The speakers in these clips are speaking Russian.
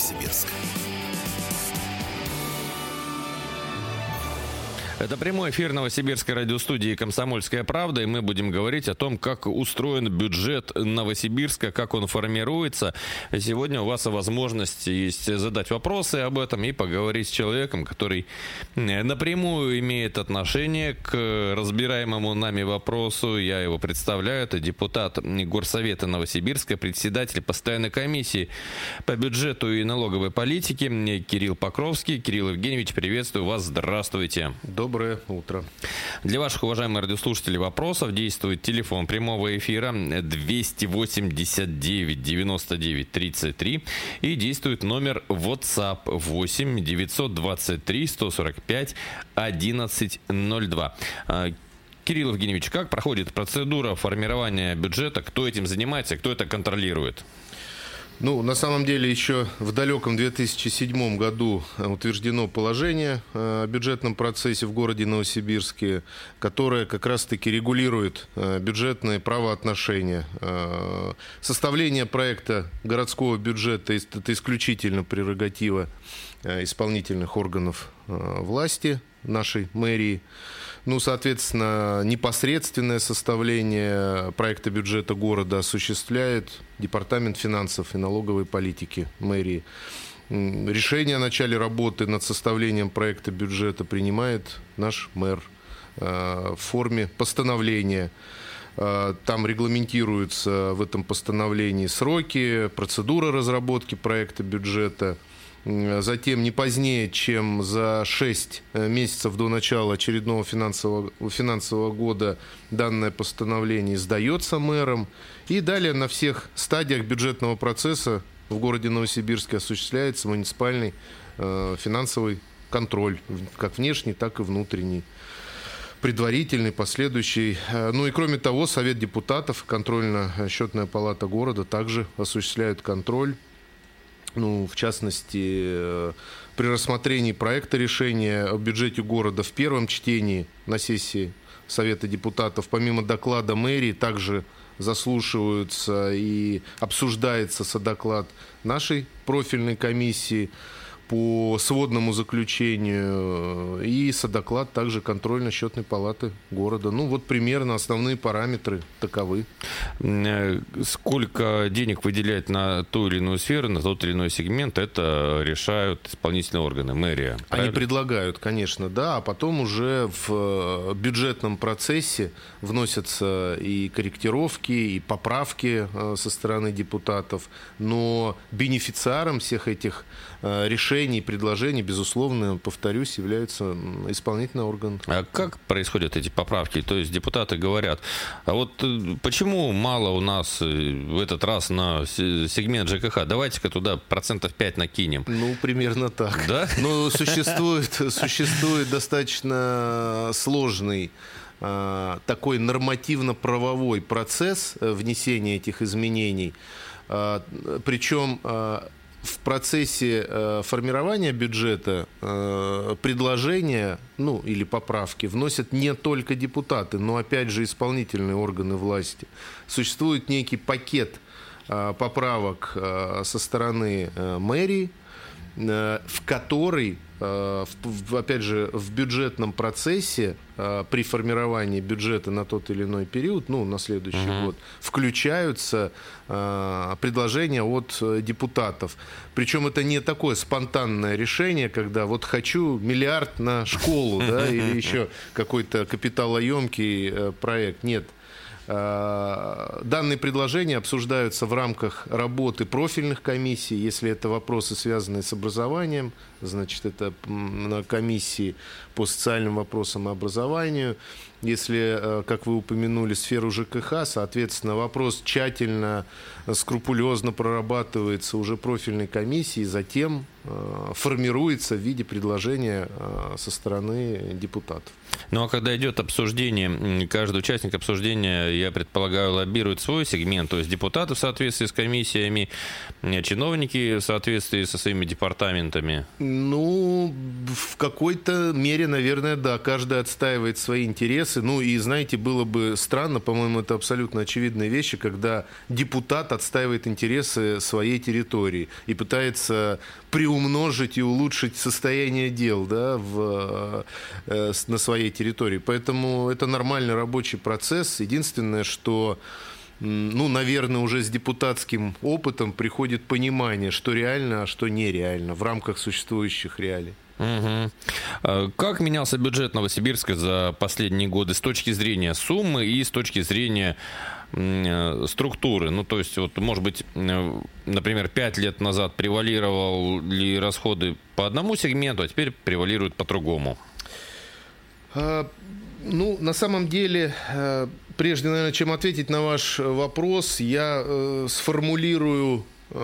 Новосибирск. Это прямой эфир Новосибирской радиостудии «Комсомольская правда», и мы будем говорить о том, как устроен бюджет Новосибирска, как он формируется. Сегодня у вас возможность есть задать вопросы об этом и поговорить с человеком, который напрямую имеет отношение к разбираемому нами вопросу. Я его представляю. Это депутат Горсовета Новосибирска, председатель постоянной комиссии по бюджету и налоговой политике Кирилл Покровский. Кирилл Евгеньевич, приветствую вас. Здравствуйте. Доброе утро. Для ваших, уважаемых радиослушателей, вопросов действует телефон прямого эфира 289 99 33 и действует номер WhatsApp 8 923 145 1102. Кирилл Евгеньевич, как проходит процедура формирования бюджета? Кто этим занимается, кто это контролирует? На самом деле, еще в далеком 2007 году утверждено положение о бюджетном процессе в городе Новосибирске, которое как раз-таки регулирует бюджетные правоотношения. Составление проекта городского бюджета – это исключительно прерогатива исполнительных органов власти нашей мэрии. Соответственно, непосредственное составление проекта бюджета города осуществляет Департамент финансов и налоговой политики мэрии. Решение о начале работы над составлением проекта бюджета принимает наш мэр в форме постановления. Там регламентируются в этом постановлении сроки, процедура разработки проекта бюджета. Затем не позднее, чем за 6 месяцев до начала очередного финансового года данное постановление сдается мэром. И далее на всех стадиях бюджетного процесса в городе Новосибирске осуществляется муниципальный финансовый контроль, как внешний, так и внутренний. Предварительный, последующий. И кроме того, Совет депутатов, контрольно-счетная палата города также осуществляют контроль. В частности, при рассмотрении проекта решения о бюджете города в первом чтении на сессии Совета депутатов, помимо доклада мэрии, также заслушиваются и обсуждается содоклад нашей профильной комиссии по сводному заключению и содоклад также контрольно-счетной палаты города. Примерно основные параметры таковы. Сколько денег выделять на ту или иную сферу, на тот или иной сегмент, это решают исполнительные органы, мэрия. Правильно? Они предлагают, конечно, да, а потом уже в бюджетном процессе вносятся и корректировки, и поправки со стороны депутатов, но бенефициаром всех этих решений и предложений, безусловно, повторюсь, являются исполнительные органы. А как происходят эти поправки? То есть депутаты говорят, а вот почему мало у нас в этот раз на сегмент ЖКХ? Давайте-ка туда 5% накинем. Примерно так. Да? Существует достаточно сложный такой нормативно-правовой процесс внесения этих изменений. Причем в процессе формирования бюджета предложения, или поправки вносят не только депутаты, но опять же исполнительные органы власти. Существует некий пакет поправок со стороны мэрии, в который, опять же, в бюджетном процессе при формировании бюджета на тот или иной период, на следующий год, включаются предложения от депутатов. Причем это не такое спонтанное решение, когда хочу миллиард на школу, или еще какой-то капиталоемкий проект. Нет. Данные предложения обсуждаются в рамках работы профильных комиссий. Если это вопросы, связанные с образованием, значит, это на комиссии по социальным вопросам и образованию. Если, как вы упомянули, сферу ЖКХ, соответственно, вопрос тщательно, скрупулезно прорабатывается уже профильной комиссией, затем формируется в виде предложения со стороны депутатов. А когда идет обсуждение, каждый участник обсуждения, я предполагаю, лоббирует свой сегмент, то есть депутаты в соответствии с комиссиями, чиновники в соответствии со своими департаментами? В какой-то мере, наверное, да. Каждый отстаивает свои интересы, интересы. Ну и, знаете, было бы странно, по-моему, это абсолютно очевидные вещи, когда депутат отстаивает интересы своей территории и пытается приумножить и улучшить состояние дел, да, на своей территории. Поэтому это нормальный рабочий процесс. Единственное, что, ну, наверное, уже с депутатским опытом приходит понимание, что реально, а что нереально в рамках существующих реалий. Угу. Как менялся бюджет Новосибирска за последние годы с точки зрения суммы и с точки зрения структуры? Ну, то есть, вот, может быть, например, 5 лет назад превалировали расходы по одному сегменту, а теперь превалируют по другому? Ну, на самом деле, прежде, наверное, чем ответить на ваш вопрос, я сформулирую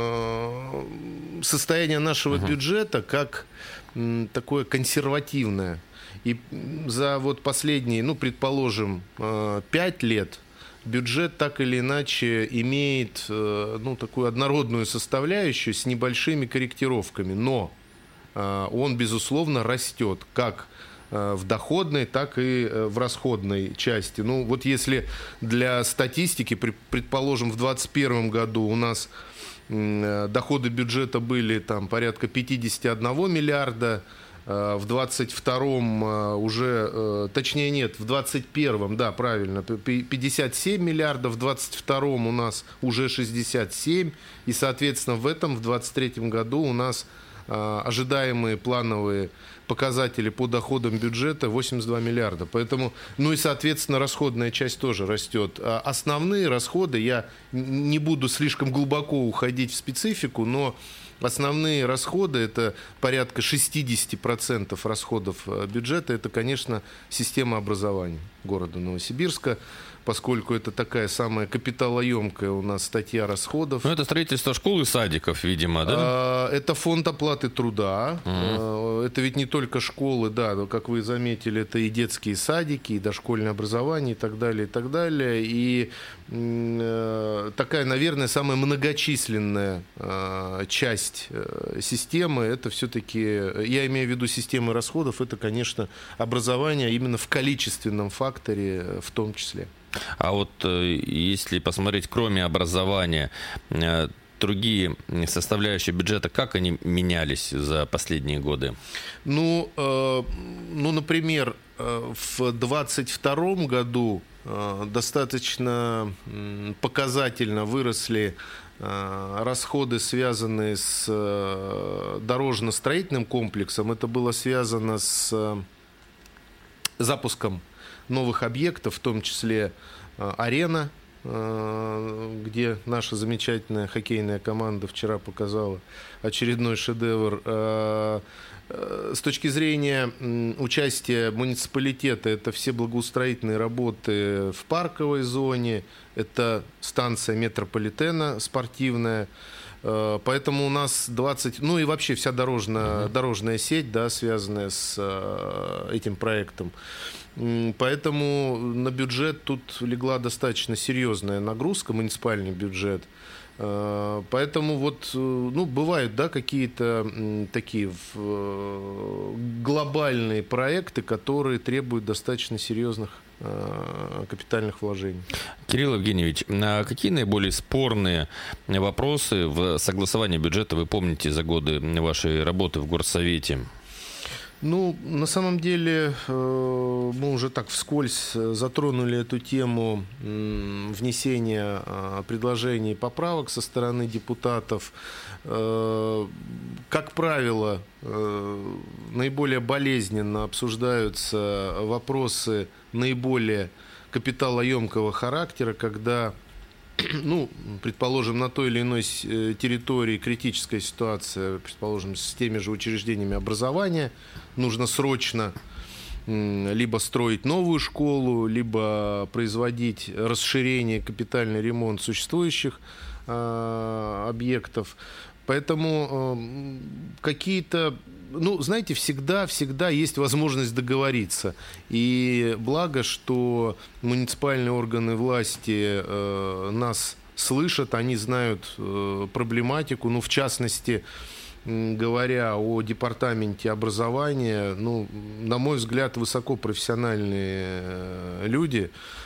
состояние нашего бюджета как такое консервативное. И за вот последние, ну, предположим, 5 лет бюджет так или иначе имеет, ну, такую однородную составляющую с небольшими корректировками. Но он, безусловно, растет как в доходной, так и в расходной части. Ну, вот если для статистики, предположим, в 2021 году у нас доходы бюджета были там порядка 51 миллиарда, в 22-м уже, точнее нет, в 21-м, да, правильно, 57 миллиардов, в 22-м у нас уже 67, и, соответственно, в 23-м году у нас ожидаемые плановые показатели по доходам бюджета 82 миллиарда. Поэтому, ну и, соответственно, расходная часть тоже растет. А основные расходы, я не буду слишком глубоко уходить в специфику, но основные расходы, это порядка 60% расходов бюджета, это, конечно, система образования города Новосибирска, поскольку это такая самая капиталоемкая у нас статья расходов. Ну, это строительство школ и садиков, видимо, да? Это фонд оплаты труда. Это ведь не только школы, да, как вы заметили, это и детские садики, и дошкольное образование, и так далее, и так далее. И такая, наверное, самая многочисленная часть системы, это все-таки, я имею в виду системы расходов, это, конечно, образование именно в количественном факторе в том числе. А вот если посмотреть, кроме образования, другие составляющие бюджета, как они менялись за последние годы? Ну, например, в 2022 году достаточно показательно выросли расходы, связанные с дорожно-строительным комплексом. Это было связано с запуском новых объектов, в том числе арена, где наша замечательная хоккейная команда вчера показала очередной шедевр. С точки зрения участия муниципалитета, это все благоустроительные работы в парковой зоне, это станция метрополитена спортивная. Поэтому у нас 20, ну и вообще вся дорожная сеть, да, связанная с этим проектом. Поэтому на бюджет тут легла достаточно серьезная нагрузка, муниципальный бюджет. Поэтому вот, ну, бывают, да, какие-то такие глобальные проекты, которые требуют достаточно серьезных капитальных вложений. Кирилл Евгеньевич, какие наиболее спорные вопросы в согласовании бюджета вы помните за годы вашей работы в Горсовете? Ну, на самом деле, мы уже так вскользь затронули эту тему внесения предложений и поправок со стороны депутатов. Как правило, наиболее болезненно обсуждаются вопросы наиболее капиталоемкого характера, когда, ну, предположим, на той или иной территории критическая ситуация, предположим, с теми же учреждениями образования, нужно срочно либо строить новую школу, либо производить расширение, капитальный ремонт существующих объектов. Поэтому какие-то, ну, знаете, всегда есть возможность договориться. И благо, что муниципальные органы власти нас слышат, они знают проблематику. Ну, в частности, говоря о департаменте образования, ну, на мой взгляд, высокопрофессиональные люди.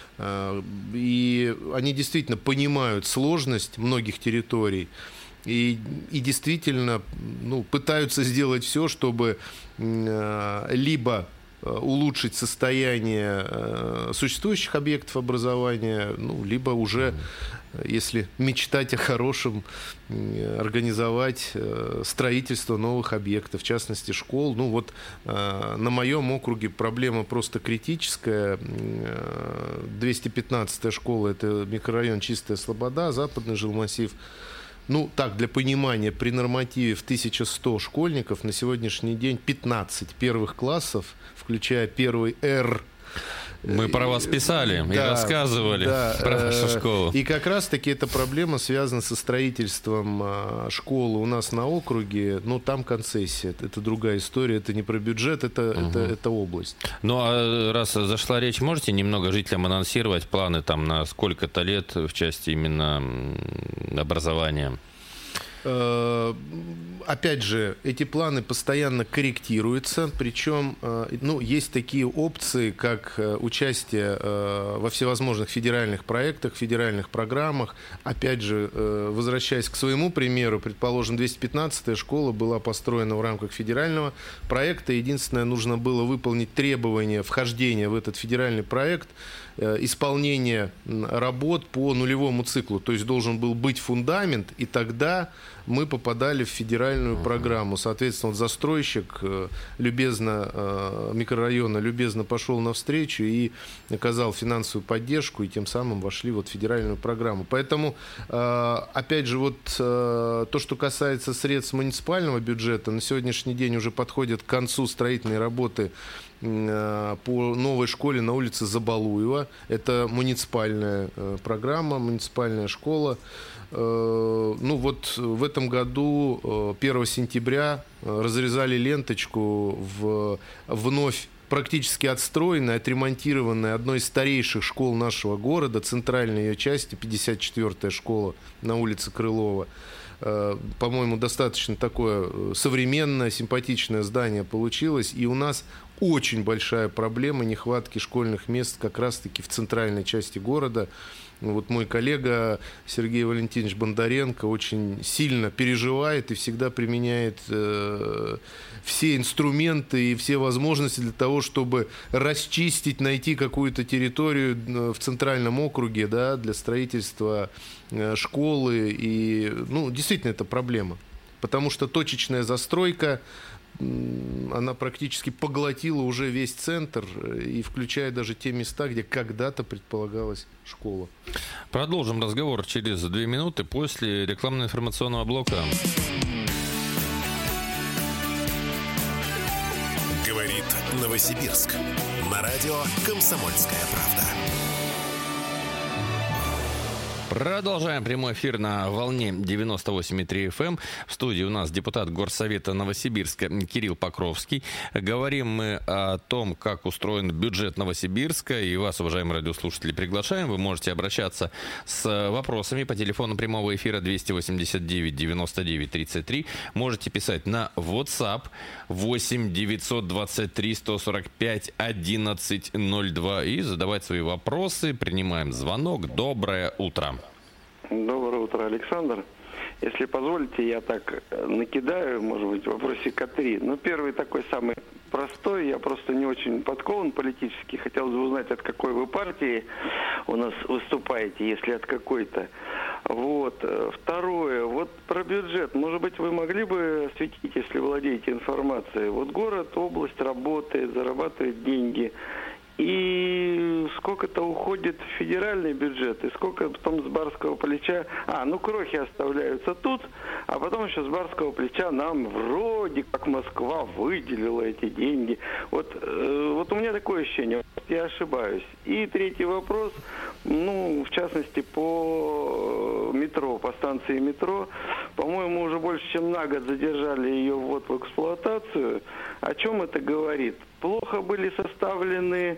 И они действительно понимают сложность многих территорий и действительно, ну, пытаются сделать все, чтобы либо улучшить состояние существующих объектов образования, ну, либо уже, если мечтать о хорошем, организовать строительство новых объектов, в частности школ. Ну вот на моем округе проблема просто критическая. 215-я школа – это микрорайон Чистая Слобода, Западный жилмассив. Ну, так, для понимания, при нормативе в 1100 школьников на сегодняшний день 15 первых классов, включая первый Р. Мы про вас писали и рассказывали про вашу школу. И как раз-таки эта проблема связана со строительством школы у нас на округе. Ну, там концессия. Это другая история. Это не про бюджет, это область. Ну, а раз зашла речь, можете немного жителям анонсировать планы там на сколько-то лет в части именно образования? Опять же, эти планы постоянно корректируются, причем, ну, есть такие опции, как участие во всевозможных федеральных проектах, федеральных программах. Опять же, возвращаясь к своему примеру, предположим, 215-я школа была построена в рамках федерального проекта. Единственное, нужно было выполнить требования вхождения в этот федеральный проект, исполнение работ по нулевому циклу. То есть должен был быть фундамент, и тогда мы попадали в федеральную программу. Соответственно, вот застройщик микрорайона любезно пошел навстречу и оказал финансовую поддержку, и тем самым вошли вот в федеральную программу. Поэтому, опять же, вот то, что касается средств муниципального бюджета, на сегодняшний день уже подходят к концу строительные работы по новой школе на улице Забалуева. Это муниципальная программа, муниципальная школа. Ну вот в этом году 1 сентября разрезали ленточку в вновь практически отстроенной, отремонтированной одной из старейших школ нашего города, центральной ее части, 54-я школа на улице Крылова. По-моему, достаточно такое современное, симпатичное здание получилось. И у нас очень большая проблема нехватки школьных мест как раз-таки в центральной части города. Вот мой коллега Сергей Валентинович Бондаренко очень сильно переживает и всегда применяет все инструменты и все возможности для того, чтобы расчистить, найти какую-то территорию в центральном округе, да, для строительства школы. И, ну, действительно, это проблема. Потому что точечная застройка, она практически поглотила уже весь центр, и включая даже те места, где когда-то предполагалась школа. Продолжим разговор через 2 минуты после рекламно-информационного блока. Говорит Новосибирск. На радио «Комсомольская правда». Продолжаем прямой эфир на волне 98,3 FM. В студии у нас депутат Горсовета Новосибирска Кирилл Покровский. Говорим мы о том, как устроен бюджет Новосибирска. И вас, уважаемые радиослушатели, приглашаем. Вы можете обращаться с вопросами по телефону прямого эфира 289 99 33. Можете писать на WhatsApp 8 923 145 11 02 и задавать свои вопросы. Принимаем звонок. Доброе утро. Доброе утро, Александр. Если позволите, я так накидаю, может быть, вопросика 3. Ну, первый такой самый простой. Я просто не очень подкован политически. Хотелось бы узнать, от какой вы партии у нас выступаете, если от какой-то. Вот. Второе. Вот про бюджет. Может быть, вы могли бы осветить, если владеете информацией. Вот город, область работает, зарабатывает деньги. И сколько-то уходит в федеральный бюджет, и сколько потом с барского плеча... крохи оставляются тут, а потом еще с барского плеча нам вроде как Москва выделила эти деньги. Вот у меня такое ощущение, я ошибаюсь. И третий вопрос, в частности, по метро, по станции метро. По-моему, уже больше чем на год задержали ее ввод в эксплуатацию. О чем это говорит? Плохо были составлены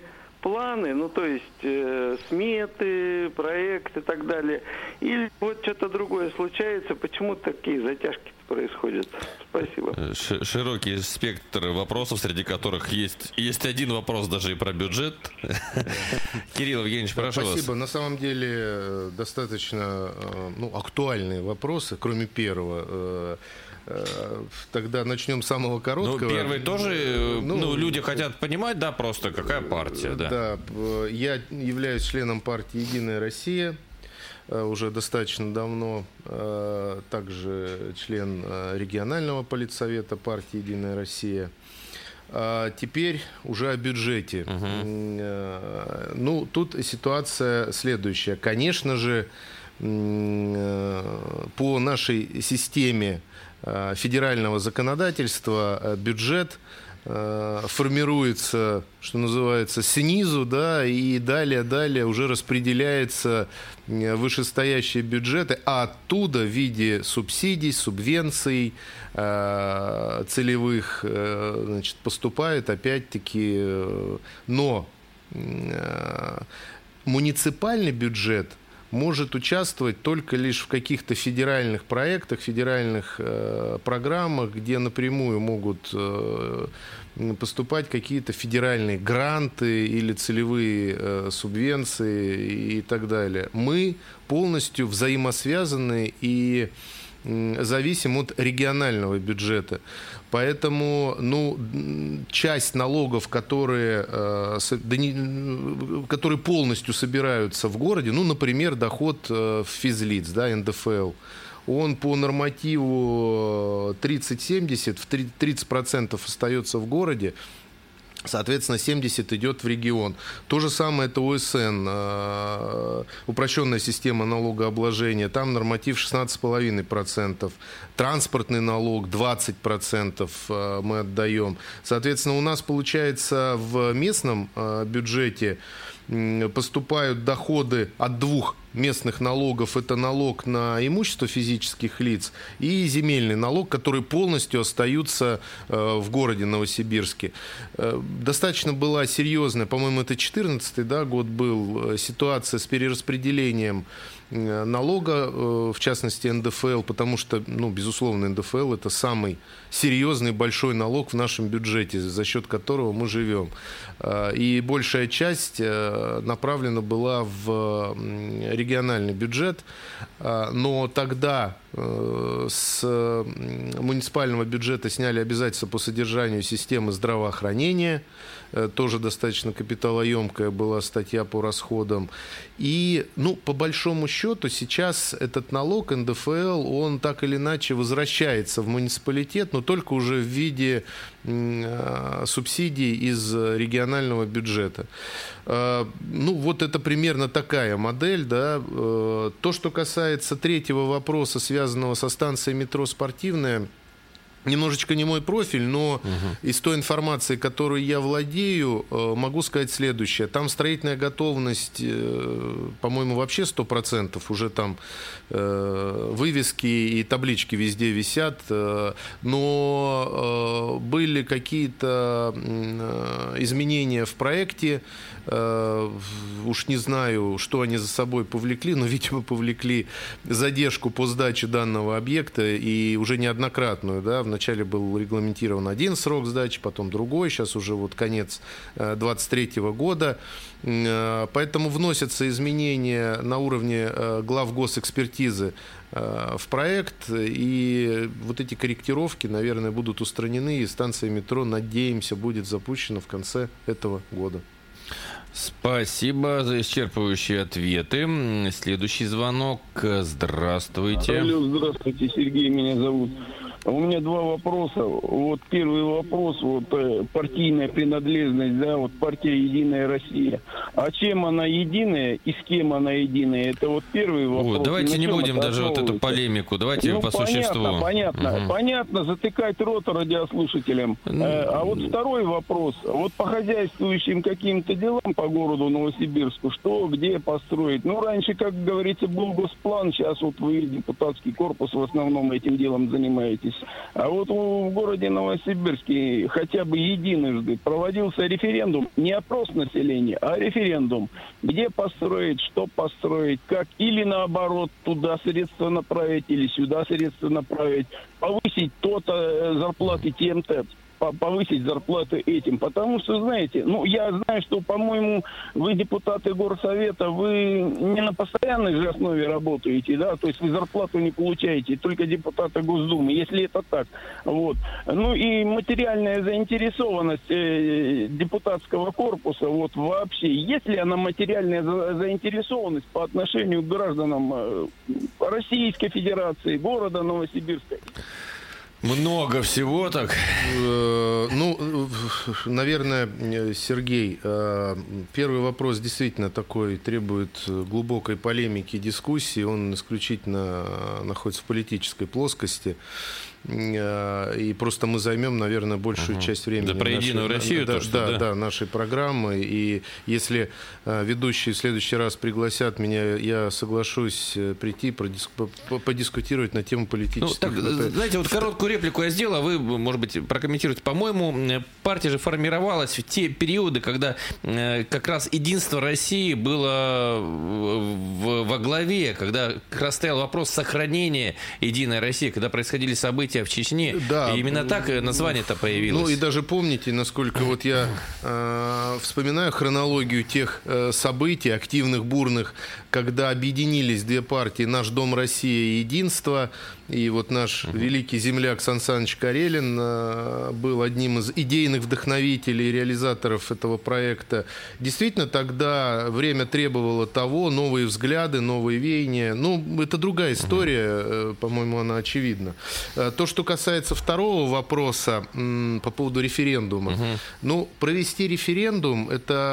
планы, ну то есть сметы, проекты и так далее, или вот что-то другое случается, почему такие затяжки происходят? Спасибо. Широкий спектр вопросов, среди которых есть один вопрос даже и про бюджет. Кирилл Евгеньевич, прошу вас. Спасибо. На самом деле достаточно актуальные вопросы, кроме первого. Тогда начнем с самого короткого. Ну, первый тоже, люди хотят понимать, да, просто какая партия, да. Да, я являюсь членом партии «Единая Россия» уже достаточно давно, также член регионального политсовета партии «Единая Россия». Теперь уже о бюджете. Тут ситуация следующая. Конечно же, по нашей системе федерального законодательства бюджет формируется, что называется, снизу, да, и далее уже распределяется вышестоящие бюджеты, а оттуда в виде субсидий, субвенций целевых, поступает опять-таки, но муниципальный бюджет может участвовать только лишь в каких-то федеральных проектах, федеральных программах, где напрямую могут поступать какие-то федеральные гранты или целевые субвенции и так далее. Мы полностью взаимосвязаны и зависим от регионального бюджета. Поэтому, часть налогов, которые полностью собираются в городе, например, доход физлиц, да, НДФЛ, он по нормативу 30-70, 30% остается в городе, соответственно, 70% идет в регион. То же самое это ОСН, упрощенная система налогообложения. Там норматив 16,5%. Транспортный налог 20% мы отдаем. Соответственно, у нас получается в местном бюджете поступают доходы от двух местных налогов. Это налог на имущество физических лиц и земельный налог, которые полностью остаются в городе Новосибирске. Достаточно была серьезная, по-моему, это 2014 год был, ситуация с перераспределением налога, в частности НДФЛ, потому что, безусловно, НДФЛ – это самый серьезный большой налог в нашем бюджете, за счет которого мы живем. И большая часть направлена была в региональный бюджет, но тогда с муниципального бюджета сняли обязательства по содержанию системы здравоохранения, тоже достаточно капиталоемкая была статья по расходам. И, по большому счету, сейчас этот налог НДФЛ, он так или иначе возвращается в муниципалитет, но только уже в виде субсидий из регионального бюджета. Вот это примерно такая модель, да. То, что касается третьего вопроса, связанного со станцией метро «Спортивная», немножечко не мой профиль, но из той информации, которой я владею, могу сказать следующее. Там строительная готовность, по-моему, вообще 100%. Уже там вывески и таблички везде висят. Но были какие-то изменения в проекте. Уж не знаю, что они за собой повлекли, но, видимо, повлекли задержку по сдаче данного объекта, и уже неоднократную, да. Вначале был регламентирован один срок сдачи, потом другой, сейчас уже конец 2023 года. Поэтому вносятся изменения на уровне глав госэкспертизы в проект, и вот эти корректировки, наверное, будут устранены, и станция метро, надеемся, будет запущена в конце этого года. Спасибо за исчерпывающие ответы. Следующий звонок. Здравствуйте. Алло, здравствуйте, Сергей меня зовут. У меня два вопроса. Вот первый вопрос, партийная принадлежность, да, партия «Единая Россия». А чем она единая и с кем она единая? Это первый вопрос. Давайте не будем даже эту полемику. Давайте по существу. Понятно, затыкать рот радиослушателям. А второй вопрос. По хозяйствующим каким-то делам по городу Новосибирску, что, где построить? Раньше, как говорится, был госплан, сейчас вы, депутатский корпус, в основном этим делом занимаетесь. А вот в городе Новосибирске хотя бы единожды проводился референдум, не опрос населения, а референдум, где построить, что построить, как, или наоборот, туда средства направить, или сюда средства направить, повысить то-то, зарплаты тем-то, повысить зарплаты этим. Потому что, знаете, я знаю, что, по-моему, вы депутаты горсовета, вы не на постоянной же основе работаете, да, то есть вы зарплату не получаете, только депутаты Госдумы, если это так. Вот. И материальная заинтересованность депутатского корпуса, вот вообще, есть ли она материальная заинтересованность по отношению к гражданам Российской Федерации, города Новосибирска? Много всего так. Наверное, Сергей, первый вопрос действительно такой, требует глубокой полемики, дискуссии. Он исключительно находится в политической плоскости. И просто мы займем, наверное, большую часть времени. Да, про Единую Россию нашей программы. И если ведущие в следующий раз пригласят меня, я соглашусь прийти, подискутировать на тему политических. Знаете, вот короткую реплику я сделал, а вы, может быть, прокомментируете. По-моему, партия же формировалась в те периоды, когда как раз единство России было во главе, когда как раз стоял вопрос сохранения Единой России, когда происходили события в Чечне. Да. И именно так название-то появилось. И даже помните, насколько вот я вспоминаю хронологию тех событий, активных, бурных, когда объединились две партии, «Наш дом Россия» и «Единство». И вот наш великий земляк Сан Саныч Карелин был одним из идейных вдохновителей и реализаторов этого проекта. Действительно, тогда время требовало того, новые взгляды, новые веяния. Это другая история, по-моему, она очевидна. То, что касается второго вопроса по поводу референдума. Провести референдум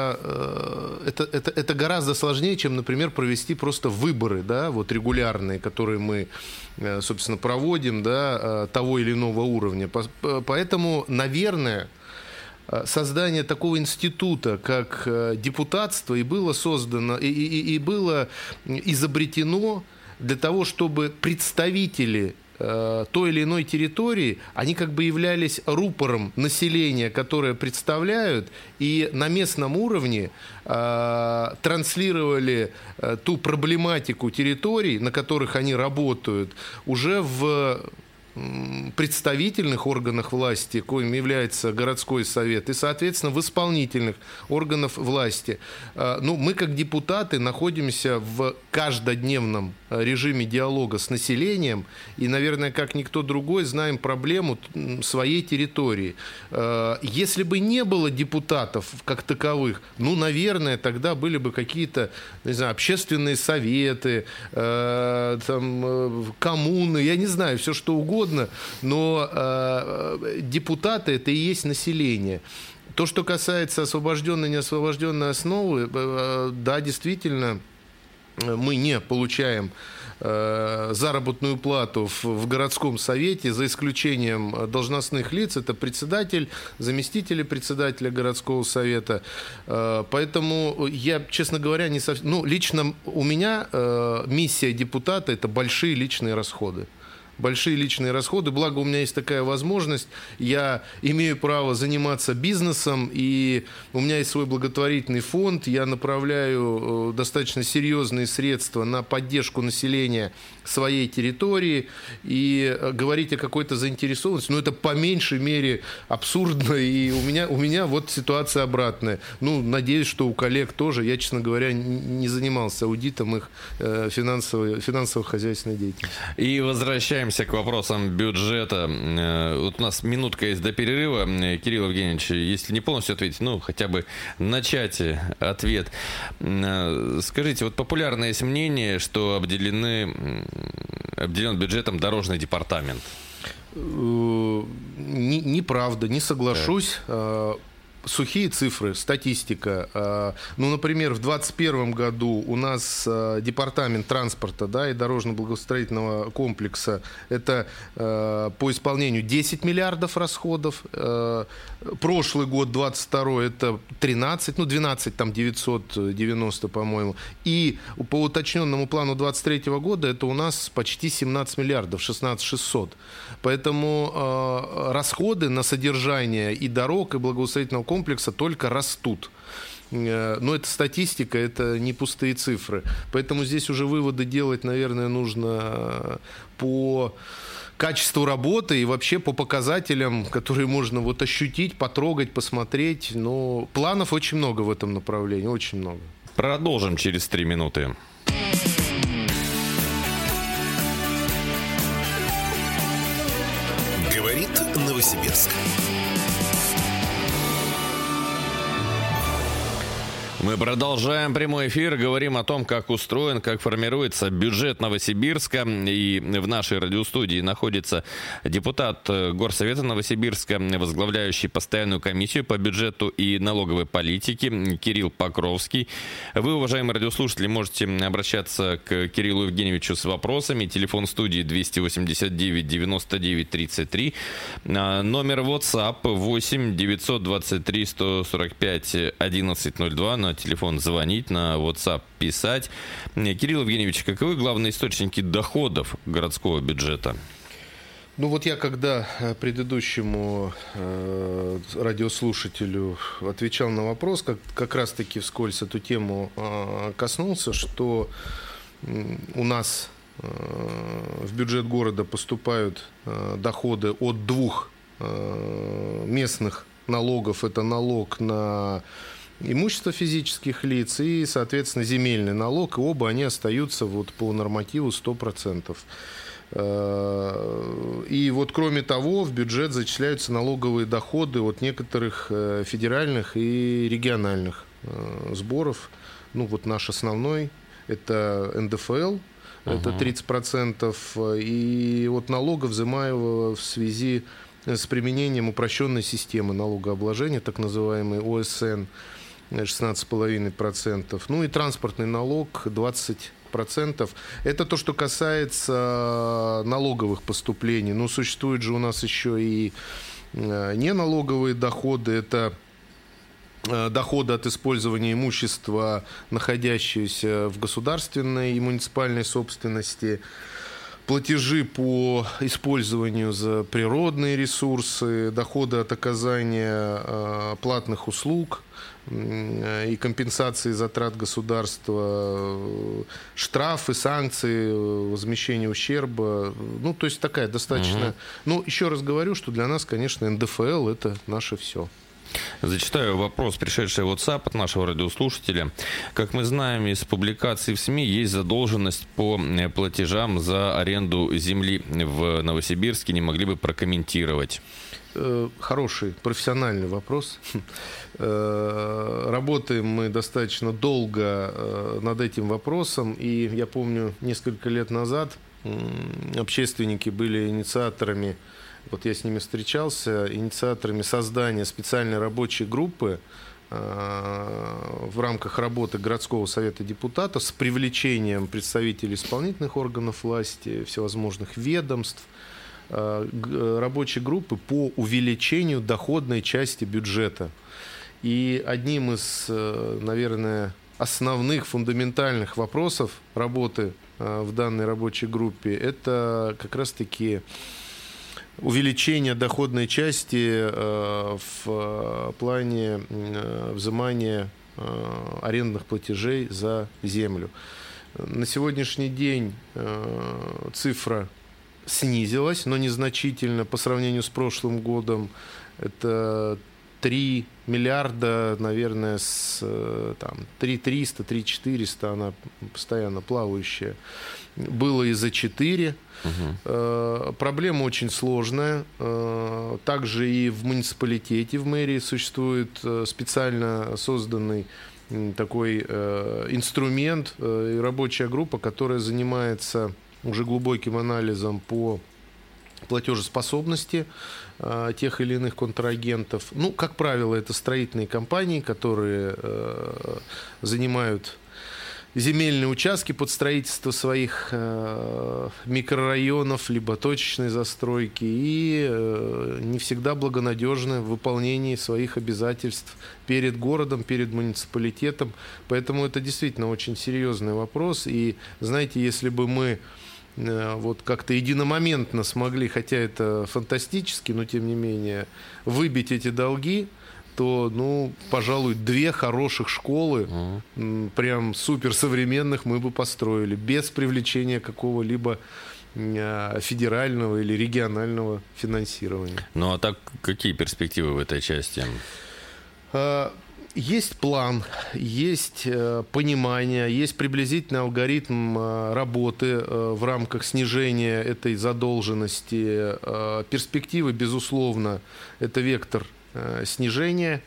это гораздо сложнее, чем, например, провести просто выборы, да, вот регулярные, которые мы, собственно, проводим, да, того или иного уровня. Поэтому, наверное, создание такого института, как депутатство, и было создано, и было изобретено для того, чтобы представители той или иной территории, они как бы являлись рупором населения, которое представляют, и на местном уровне транслировали ту проблематику территорий, на которых они работают, уже в представительных органах власти, коим является городской совет, и, соответственно, в исполнительных органах власти. Мы, как депутаты, находимся в каждодневном режиме диалога с населением и, наверное, как никто другой, знаем проблему своей территории. Если бы не было депутатов как таковых, наверное, тогда были бы какие-то, не знаю, общественные советы, коммуны, я не знаю, все что угодно, но депутаты – это и есть население. То, что касается освобожденной и неосвобожденной основы, да, действительно, мы не получаем заработную плату в городском совете, за исключением должностных лиц, это председатель, заместители председателя городского совета. Поэтому я, честно говоря, не совсем... лично у меня миссия депутата – это большие личные расходы. Большие личные расходы, благо у меня есть такая возможность, я имею право заниматься бизнесом, и у меня есть свой благотворительный фонд, я направляю достаточно серьезные средства на поддержку населения своей территории, и говорить о какой-то заинтересованности, это по меньшей мере абсурдно, и у меня вот ситуация обратная. Надеюсь, что у коллег тоже, я, честно говоря, не занимался аудитом их финансово-хозяйственной деятельности. И возвращаемся к вопросам бюджета. Вот у нас минутка есть до перерыва. Кирилл Евгеньевич, если не полностью ответить, хотя бы начать ответ. Скажите, вот популярное есть мнение, что обделен бюджетом дорожный департамент. Неправда, не соглашусь. сухие цифры, статистика. Ну, например, в 2021 году у нас департамент транспорта, да, и дорожно-благоустроительного комплекса, это по исполнению 10 миллиардов расходов. Прошлый год, 22 это 13, ну, 12, там, 990, по-моему. И по уточненному плану 23 года это у нас почти 17 миллиардов, 16 600. Поэтому расходы на содержание и дорог, и благоустроительного комплекса только растут. Но это статистика, это не пустые цифры. Поэтому здесь уже выводы делать, наверное, нужно по качеству работы и вообще по показателям, которые можно вот ощутить, потрогать, посмотреть. Но планов очень много в этом направлении, очень много. Продолжим через 3 минуты. Говорит Новосибирск. Мы продолжаем прямой эфир, говорим о том, как устроен, как формируется бюджет Новосибирска. И в нашей радиостудии находится депутат Горсовета Новосибирска, возглавляющий постоянную комиссию по бюджету и налоговой политике Кирилл Покровский. Вы, уважаемые радиослушатели, можете обращаться к Кириллу Евгеньевичу с вопросами. Телефон студии 289 99 33. Номер WhatsApp 8 923 145 1102. На телефон звонить, на WhatsApp писать. Кирилл Евгеньевич, каковы главные источники доходов городского бюджета? Ну вот я когда предыдущему радиослушателю отвечал на вопрос, как раз-таки вскользь эту тему коснулся, что у нас в бюджет города поступают доходы от 2 местных налогов. Это налог на имущество физических лиц и, соответственно, земельный налог, и оба они остаются вот по нормативу 100%. И вот, кроме того, в бюджет зачисляются налоговые доходы от некоторых федеральных и региональных сборов. Ну, вот наш основной – это НДФЛ, это 30%, и от налога, взимаемого в связи с применением упрощенной системы налогообложения, так называемый ОСН, 16,5%. Ну и транспортный налог 20%. Это то, что касается налоговых поступлений. Но существуют же у нас еще и неналоговые доходы. Это доходы от использования имущества, находящегося в государственной и муниципальной собственности, платежи по использованию за природные ресурсы, доходы от оказания платных услуг и компенсации затрат государства, штрафы, санкции, возмещение ущерба. Ну, то есть такая достаточно... Ну, еще раз говорю, что для нас, конечно, НДФЛ – это наше все. Зачитаю вопрос, пришедший в WhatsApp от нашего радиослушателя. Как мы знаем из публикаций в СМИ, есть задолженность по платежам за аренду земли в Новосибирске. Не могли бы прокомментировать? Хороший, профессиональный вопрос. Работаем мы достаточно долго над этим вопросом. И я помню, несколько лет назад общественники были инициаторами, вот я с ними встречался, инициаторами создания специальной рабочей группы в рамках работы городского совета депутатов с привлечением представителей исполнительных органов власти, всевозможных ведомств, рабочей группы по увеличению доходной части бюджета. И одним из, наверное, основных фундаментальных вопросов работы в данной рабочей группе это как раз-таки увеличение доходной части в плане взимания арендных платежей за землю. На сегодняшний день цифра снизилась, но незначительно по сравнению с прошлым годом. Это 3 миллиарда, наверное, с 3,300, 3,400, она постоянно плавающая. Было и за 4. Проблема очень сложная. Также и в муниципалитете, в мэрии существует специально созданный такой инструмент и рабочая группа, которая занимается уже глубоким анализом по платежеспособности тех или иных контрагентов. Ну, как правило, это строительные компании, которые занимают земельные участки под строительство своих микрорайонов, либо точечной застройки, и не всегда благонадежны в выполнении своих обязательств перед городом, перед муниципалитетом. Поэтому это действительно очень серьезный вопрос. И, знаете, если бы мы вот как-то единомоментно смогли, хотя это фантастически, но тем не менее, выбить эти долги, то, ну, пожалуй, 2 хороших школы, прям суперсовременных, мы бы построили, без привлечения какого-либо федерального или регионального финансирования. Ну, а так какие перспективы в этой части? Есть план, есть понимание, есть приблизительный алгоритм работы в рамках снижения этой задолженности. Перспективы, безусловно, это вектор снижения.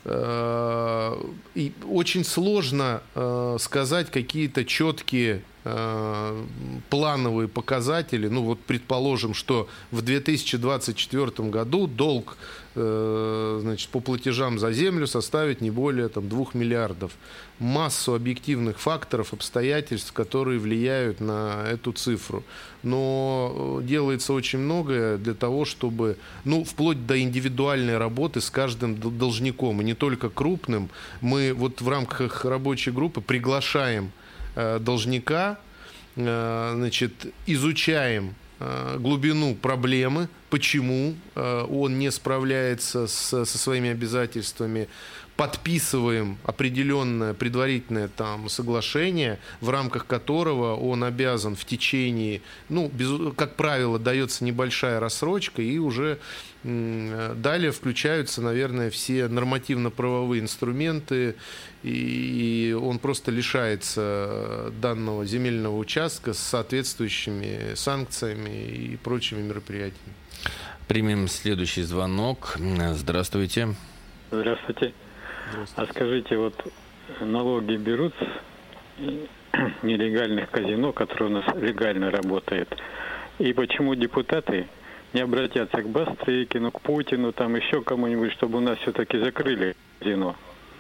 И очень сложно сказать какие-то четкие плановые показатели. Ну вот предположим, что в 2024 году долг, значит, по платежам за землю составит не более 2 миллиардов. Массу объективных факторов, обстоятельств, которые влияют на эту цифру. Но делается очень многое для того, чтобы, ну, вплоть до индивидуальной работы с каждым должником, и не только крупным. Мы вот в рамках рабочей группы приглашаем должника, значит, изучаем глубину проблемы, почему он не справляется со своими обязательствами, подписываем определенное предварительное там соглашение, в рамках которого он обязан в течение, ну, как правило, дается небольшая рассрочка, и уже далее включаются, наверное, все нормативно-правовые инструменты, и он просто лишается данного земельного участка с соответствующими санкциями и прочими мероприятиями. Примем следующий звонок. Здравствуйте. Здравствуйте. А скажите, вот налоги берут с нелегальных казино, которые у нас легально работают, и почему депутаты не обратятся к Бастрыкину, к Путину, там еще кому-нибудь, чтобы у нас все-таки закрыли казино?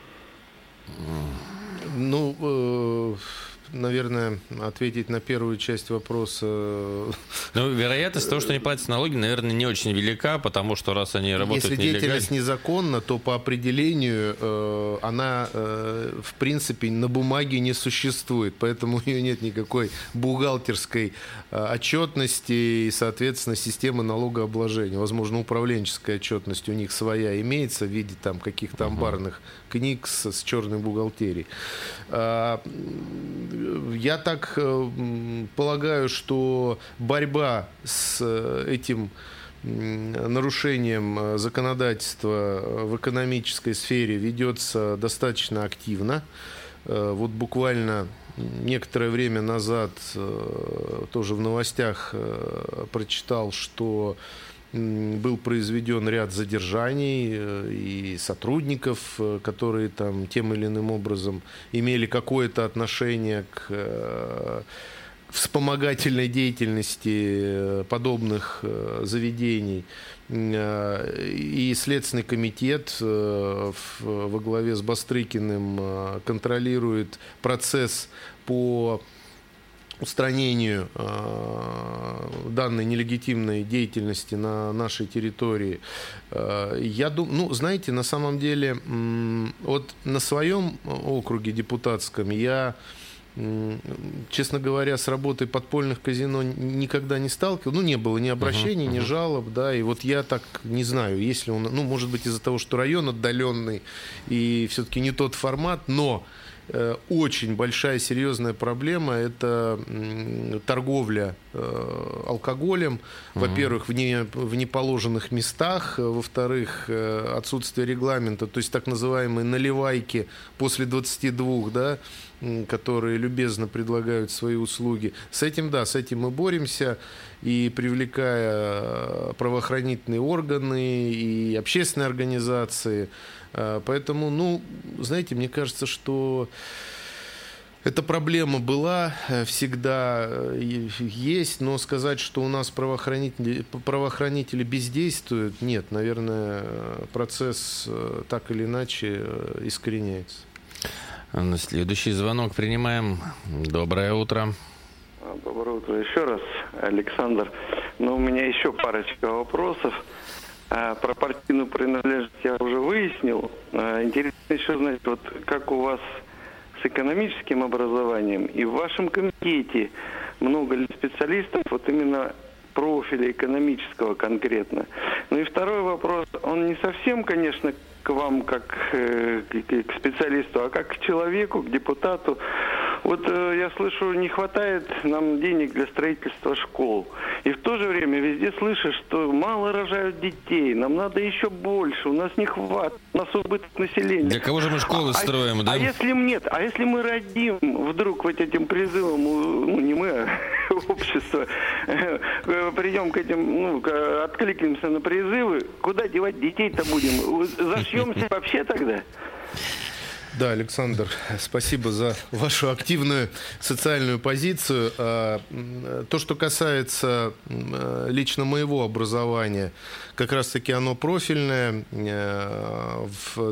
Ну, наверное, ответить на первую часть вопроса. Ну, вероятность того, что не платят налоги, наверное, не очень велика, потому что раз они работают если нелегально... деятельность незаконна, то по определению она, в принципе, на бумаге не существует, поэтому у нее нет никакой бухгалтерской отчетности и, соответственно, системы налогообложения. Возможно, управленческая отчетность у них своя имеется в виде там каких-то амбарных книг с черной бухгалтерией. Я так полагаю, что борьба с этим нарушением законодательства в экономической сфере ведется достаточно активно. Вот буквально некоторое время назад тоже в новостях прочитал, что был произведен ряд задержаний и сотрудников, которые там тем или иным образом имели какое-то отношение к вспомогательной деятельности подобных заведений. И Следственный комитет во главе с Бастрыкиным контролирует процесс по устранению данной нелегитимной деятельности на нашей территории. Я думаю, ну, знаете, на самом деле, вот на своем округе депутатском я, честно говоря, с работой подпольных казино никогда не сталкивался. Ну, не было ни обращений, ни жалоб, да, и вот я так не знаю, если он, ну, может быть, из-за того, что район отдаленный и все-таки не тот формат, но очень большая серьезная проблема – это торговля алкоголем. Во-первых, в неположенных местах. Во-вторых, отсутствие регламента, то есть так называемые наливайки после 22, да, которые любезно предлагают свои услуги. С этим, да, с этим мы боремся, и привлекая правоохранительные органы и общественные организации. Поэтому, ну, знаете, мне кажется, что Эта проблема была, всегда есть, но сказать, что у нас правоохранители бездействуют, нет, наверное, процесс так или иначе искореняется. Следующий звонок принимаем. Доброе утро. Доброе утро еще раз, Александр. Но у меня еще парочка вопросов. Про партийную принадлежность я уже выяснил. Интересно еще знать, вот как у вас с экономическим образованием, и в вашем комитете много ли специалистов, вот именно профиля экономического конкретно. Ну и второй вопрос, он не совсем, конечно, к вам как к специалисту, а как к человеку, к депутату. Вот я слышу, не хватает нам денег для строительства школ. И в то же время везде слышишь, что мало рожают детей, нам надо еще больше, у нас не хватит, у нас убыток населения. Для кого же мы школы строим, да? А если нет, а если мы родим вдруг вот этим призывом, ну не мы, а общество, придем к этим, откликнемся на призывы, куда девать детей-то будем? Зашьемся вообще тогда? Да, Александр, спасибо за вашу активную социальную позицию. То, что касается лично моего образования, как раз-таки оно профильное. В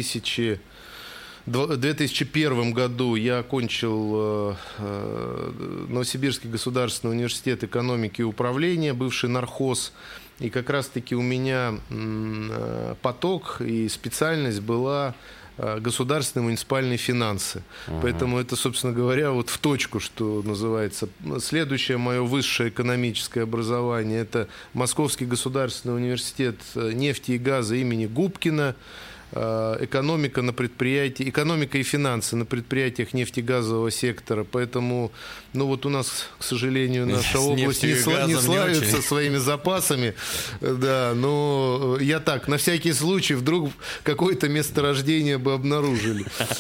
2001 году я окончил Новосибирский государственный университет экономики и управления, бывший нархоз. И как раз-таки у меня поток и специальность была государственные муниципальные финансы. Поэтому это, собственно говоря, вот в точку, что называется. Следующее мое высшее экономическое образование – это Московский государственный университет нефти и газа имени Губкина. Экономика и финансы на предприятиях нефтегазового сектора. Поэтому, вот у нас, к сожалению, наша область не славится своими запасами. Да, но я так, на всякий случай, вдруг какое-то месторождение бы обнаружили.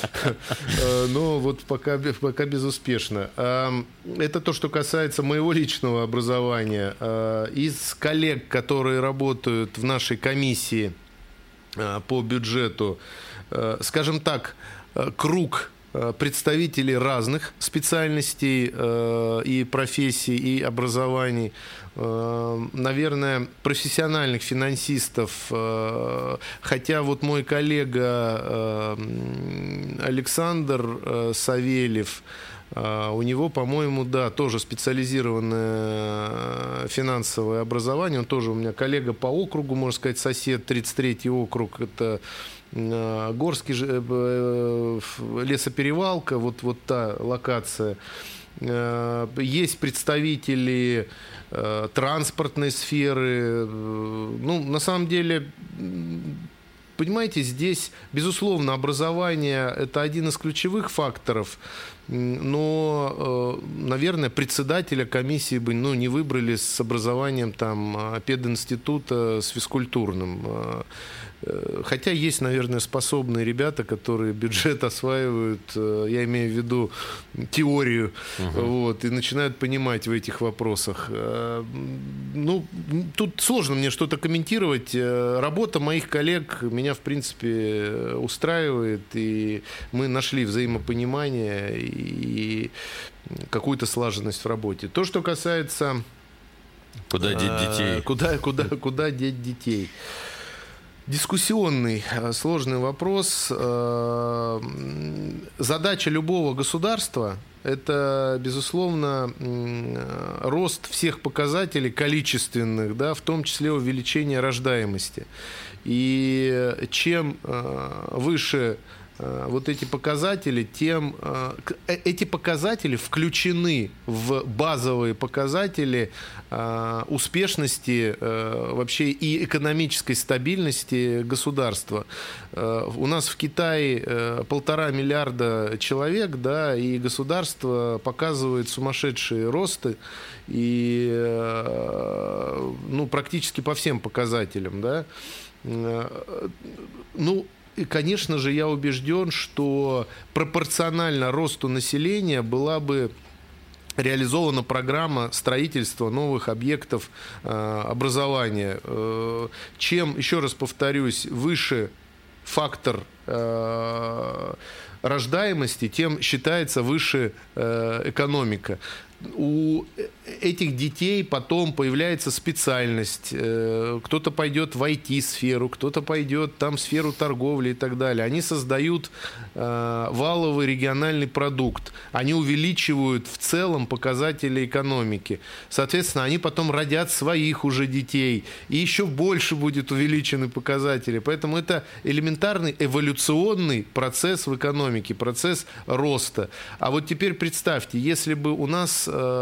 Но вот пока безуспешно. Это то, что касается моего личного образования. Из коллег, которые работают в нашей комиссии по бюджету, скажем так, круг представителей разных специальностей и профессий, и образований, наверное, профессиональных финансистов, хотя вот мой коллега Александр Савельев, у него, по-моему, да, тоже специализированное финансовое образование. Он тоже у меня коллега по округу, можно сказать, сосед, 33-й округ. Это Горский лесоперевалка, вот та локация. Есть представители транспортной сферы. На самом деле, понимаете, здесь, безусловно, образование – это один из ключевых факторов, но, наверное, председателя комиссии бы не выбрали с образованием пединститута с физкультурным. Хотя есть, наверное, способные ребята, которые бюджет осваивают, я имею в виду теорию, и начинают понимать в этих вопросах. Тут сложно мне что-то комментировать. Работа моих коллег меня, в принципе, устраивает, и мы нашли взаимопонимание и какую-то слаженность в работе. То, что касается... Куда деть детей? Куда деть детей? Дискуссионный, сложный вопрос. Задача любого государства – это, безусловно, рост всех показателей количественных, в том числе увеличение рождаемости. И чем выше вот эти показатели, тем эти показатели включены в базовые показатели успешности вообще и экономической стабильности государства. У нас в Китае 1,5 миллиарда человек, и государство показывает сумасшедшие росты, и практически по всем показателям, И, конечно же, я убежден, что пропорционально росту населения была бы реализована программа строительства новых объектов образования. Чем, еще раз повторюсь, выше фактор рождаемости, тем считается выше экономика. У этих детей потом появляется специальность. Кто-то пойдет в IT-сферу, кто-то пойдет там в сферу торговли и так далее. Они создают валовый региональный продукт. Они увеличивают в целом показатели экономики. Соответственно, они потом родят своих уже детей. И еще больше будет увеличены показатели. Поэтому это элементарный эволюционный процесс в экономике, процесс роста. А вот теперь представьте, если бы у нас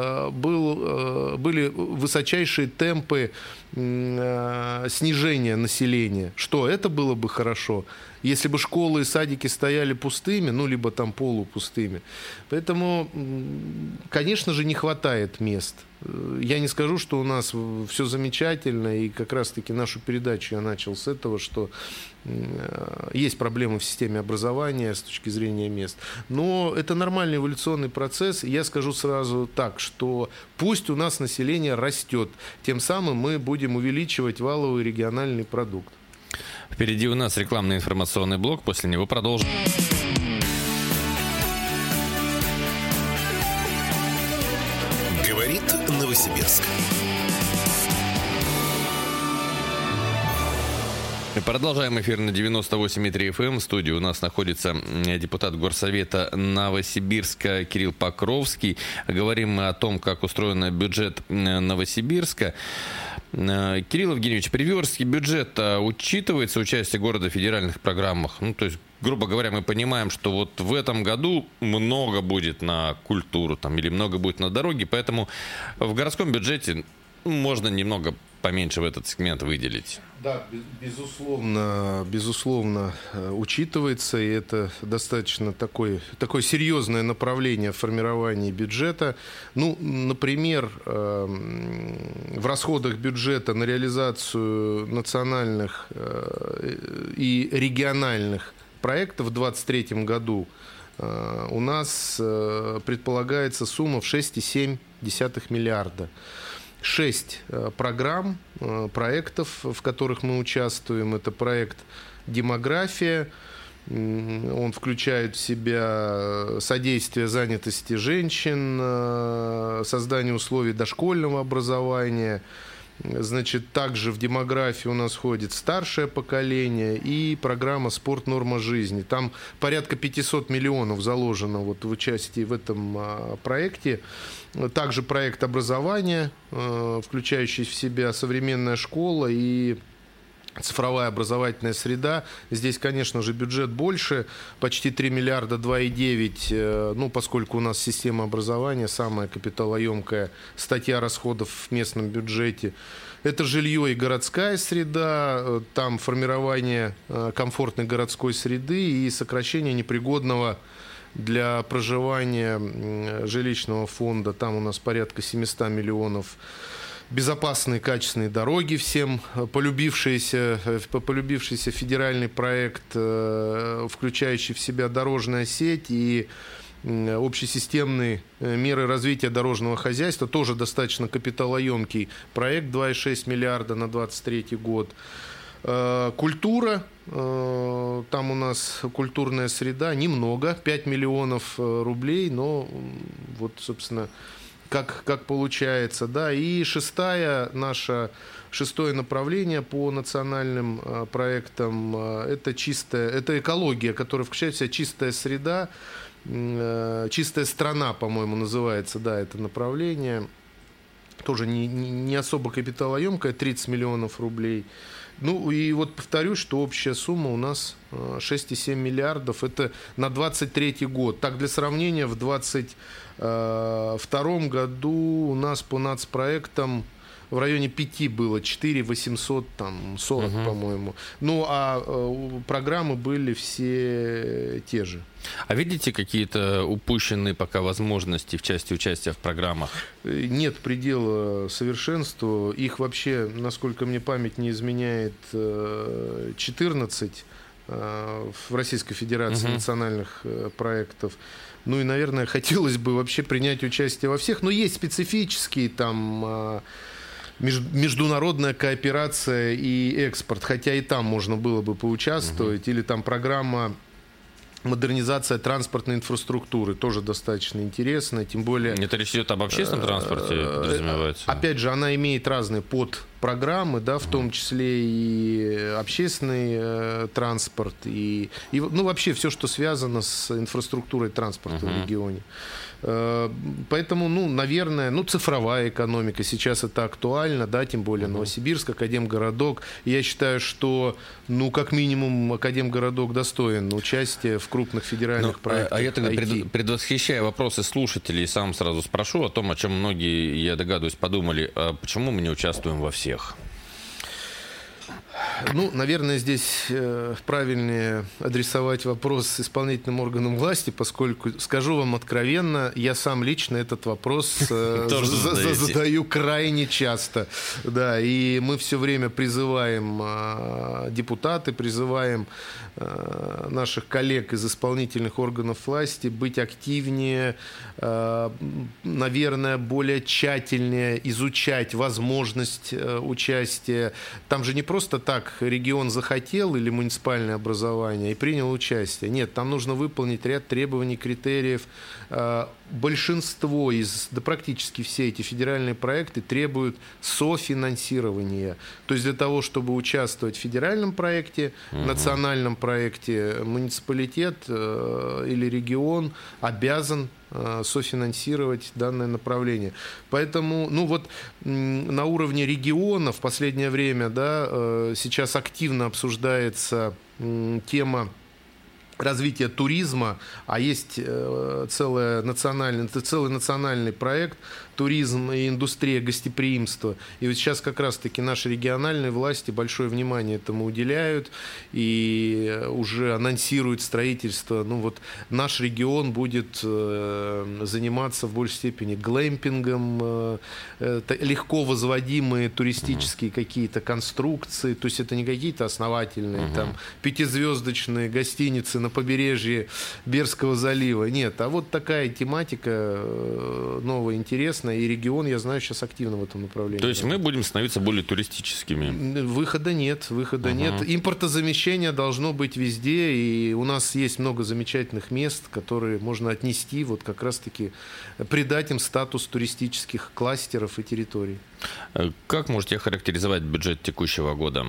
были высочайшие темпы снижения населения. Что? Это было бы хорошо, если бы школы и садики стояли пустыми, ну, либо там полупустыми. Поэтому, конечно же, не хватает мест. Я не скажу, что у нас все замечательно, и как раз-таки нашу передачу я начал с этого, что есть проблемы в системе образования с точки зрения мест. Но это нормальный эволюционный процесс. Я скажу сразу так, что пусть у нас население растет, тем самым мы будем увеличивать валовый региональный продукт. Впереди у нас рекламный информационный блок, после него продолжим. Говорит Новосибирск. Продолжаем эфир на 98,3 FM. В студии у нас находится депутат Горсовета Новосибирска Кирилл Покровский. Говорим мы о том, как устроен бюджет Новосибирска. Кирилл Евгеньевич, Приверский бюджет учитывается участие города в федеральных программах? Ну, то есть, грубо говоря, мы понимаем, что вот в этом году много будет на культуру там, или много будет на дороги, поэтому в городском бюджете можно немного поменьше в этот сегмент выделить. Да, безусловно, учитывается, и это достаточно такое серьезное направление в формировании бюджета. Ну, например, в расходах бюджета на реализацию национальных и региональных проектов в 2023 году у нас предполагается сумма в 6,7 миллиарда. 6 программ, проектов, в которых мы участвуем. Это проект «Демография». Он включает в себя содействие занятости женщин, создание условий дошкольного образования. Значит, также в демографии у нас входит старшее поколение и программа «Спорт. Норма жизни». Там порядка 500 миллионов заложено вот в участии в этом проекте. Также проект образования, включающий в себя современная школа и цифровая образовательная среда. Здесь, конечно же, бюджет больше, почти 3 миллиарда, 2,9, ну, поскольку у нас система образования самая капиталоемкая статья расходов в местном бюджете. Это жилье и городская среда, там формирование комфортной городской среды и сокращение непригодного для проживания жилищного фонда. Там у нас порядка 700 миллионов. Безопасные, качественные дороги, всем полюбившийся федеральный проект, включающий в себя дорожная сеть и общесистемные меры развития дорожного хозяйства, тоже достаточно капиталоемкий проект, 2,6 миллиарда на 2023 год. Культура, там у нас культурная среда, немного, 5 миллионов рублей, но вот, собственно, как получается, да. И шестое направление по национальным проектам это экология, которая включает в себя чистая среда, чистая страна, по-моему, называется, да, это направление. Тоже не особо капиталоемкое, 30 миллионов рублей. Ну и вот повторюсь, что общая сумма у нас 6,7 миллиардов. Это на 2023 год. Так, для сравнения, в 2022 году у нас по нацпроектам в районе 5 было, 4 840, по-моему. Ну, а программы были все те же. А видите какие-то упущенные пока возможности в части участия в программах? Нет предела совершенству. Их вообще, насколько мне память не изменяет, 14 в Российской Федерации национальных проектов. Ну и, наверное, хотелось бы вообще принять участие во всех. Но есть специфические там международная кооперация и экспорт, хотя и там можно было бы поучаствовать, или там программа модернизация транспортной инфраструктуры, тоже достаточно интересная, тем более... Это речь идет об общественном транспорте, подразумевается? Опять же, она имеет разные подпрограммы, да, в том числе и общественный транспорт, и вообще все, что связано с инфраструктурой транспорта в регионе. Поэтому, наверное, цифровая экономика сейчас это актуально, да, тем более Новосибирск, Академгородок. Я считаю, что, как минимум, Академгородок достоин участия в крупных федеральных проектах. А я тогда, предвосхищая вопросы слушателей, сам сразу спрошу о том, о чем многие, я догадываюсь, подумали, а почему мы не участвуем во всех? Наверное, здесь правильнее адресовать вопрос исполнительным органам власти, поскольку, скажу вам откровенно, я сам лично этот вопрос задаю крайне часто. Да, и мы все время призываем депутаты, призываем наших коллег из исполнительных органов власти быть активнее, наверное, более тщательнее изучать возможность участия. Там же не просто так регион захотел или муниципальное образование и принял участие. Нет, там нужно выполнить ряд требований, критериев. Большинство практически все эти федеральные проекты требуют софинансирования. То есть для того, чтобы участвовать в федеральном проекте, национальном проекте, муниципалитет или регион обязан софинансировать данное направление. Поэтому, на уровне региона в последнее время, да, сейчас активно обсуждается тема развития туризма, а есть целый национальный проект «Туризм и индустрия гостеприимства». И вот сейчас как раз-таки наши региональные власти большое внимание этому уделяют и уже анонсируют строительство. Наш регион будет заниматься в большей степени глэмпингом, легко возводимые туристические какие-то конструкции, то есть это не какие-то основательные там пятизвездочные гостиницы на побережье Бердского залива. Нет, а вот такая тематика новая, интересная, и регион, я знаю, сейчас активно в этом направлении. То есть мы будем становиться более туристическими? Выхода нет. Импортозамещение должно быть везде, и у нас есть много замечательных мест, которые можно отнести, как раз-таки придать им статус туристических кластеров и территорий. Как можете охарактеризовать бюджет текущего года?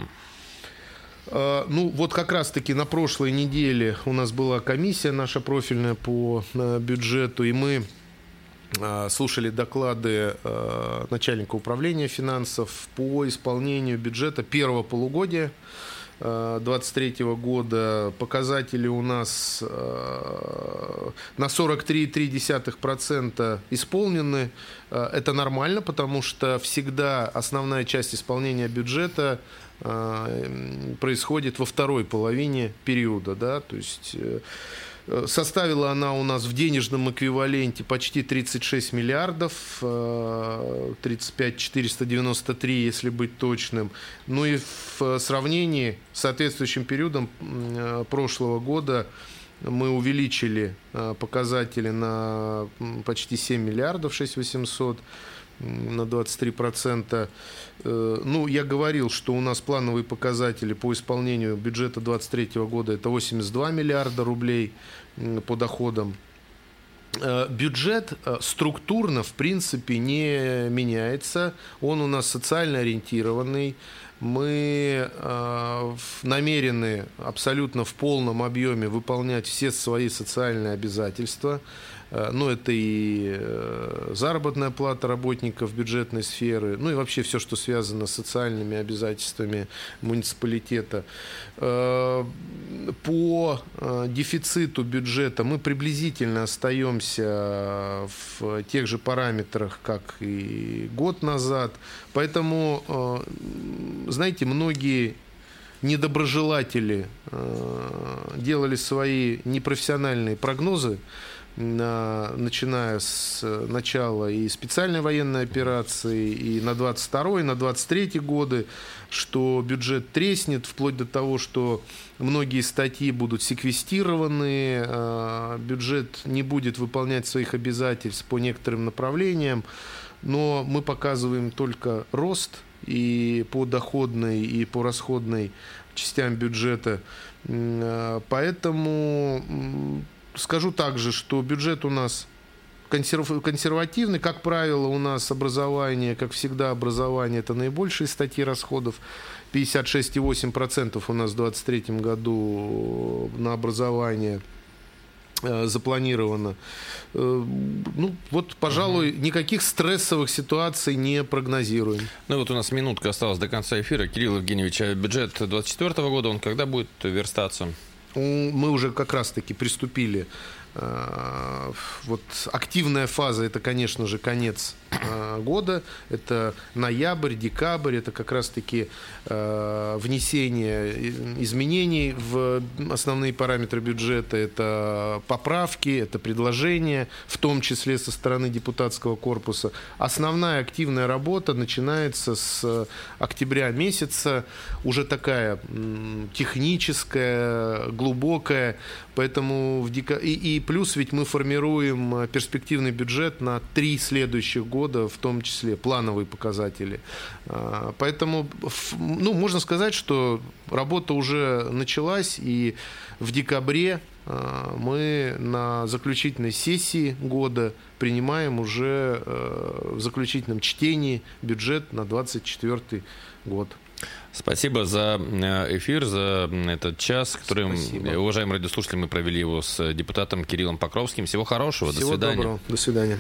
Как раз-таки на прошлой неделе у нас была комиссия наша профильная по бюджету, и мы слушали доклады начальника управления финансов по исполнению бюджета первого полугодия 2023 года. Показатели у нас на 43,3% исполнены. Это нормально, потому что всегда основная часть исполнения бюджета происходит во второй половине периода, да, то есть составила она у нас в денежном эквиваленте почти 36 миллиардов, 35 493, если быть точным. И в сравнении с соответствующим периодом прошлого года мы увеличили показатели на почти 7 миллиардов 6 800, на 23%. Я говорил, что у нас плановые показатели по исполнению бюджета 2023 года это 82 миллиарда рублей по доходам. Бюджет структурно, в принципе, не меняется. Он у нас социально ориентированный. Мы намерены абсолютно в полном объеме выполнять все свои социальные обязательства. Это и заработная плата работников бюджетной сферы, и вообще все, что связано с социальными обязательствами муниципалитета. По дефициту бюджета мы приблизительно остаемся в тех же параметрах, как и год назад. Поэтому, знаете, многие недоброжелатели делали свои непрофессиональные прогнозы, начиная с начала и специальной военной операции, и на 22-й, на 23-й годы, что бюджет треснет, вплоть до того, что многие статьи будут секвестированы, бюджет не будет выполнять своих обязательств по некоторым направлениям. но мы показываем только рост и по доходной, и по расходной частям бюджета. Поэтому скажу также, что бюджет у нас консервативный. Как правило, у нас образование, как всегда, образование – это наибольшие статьи расходов. 56,8% у нас в 2023 году на образование запланировано. Ну, вот, пожалуй, никаких стрессовых ситуаций не прогнозируем. Ну, вот у нас минутка осталась до конца эфира. Кирилл Евгеньевич, а бюджет 2024 года, он когда будет верстаться? Мы уже как раз-таки приступили. Вот активная фаза – это, конечно же, конец года, это ноябрь, декабрь, это как раз-таки внесение изменений в основные параметры бюджета, это поправки, это предложения, в том числе со стороны депутатского корпуса. Основная активная работа начинается с октября месяца, уже такая техническая, глубокая, поэтому и плюс ведь мы формируем перспективный бюджет на 3 следующих года, в том числе плановые показатели. Поэтому, ну, можно сказать, что работа уже началась, и в декабре мы на заключительной сессии года принимаем уже в заключительном чтении бюджет на 2024 год. Спасибо за эфир, за этот час, который, уважаемые радиослушатели, мы провели его с депутатом Кириллом Покровским. Всего хорошего, Всего до свидания. Доброго. До свидания.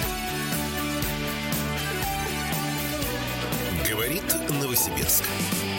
Говорит Новосибирск.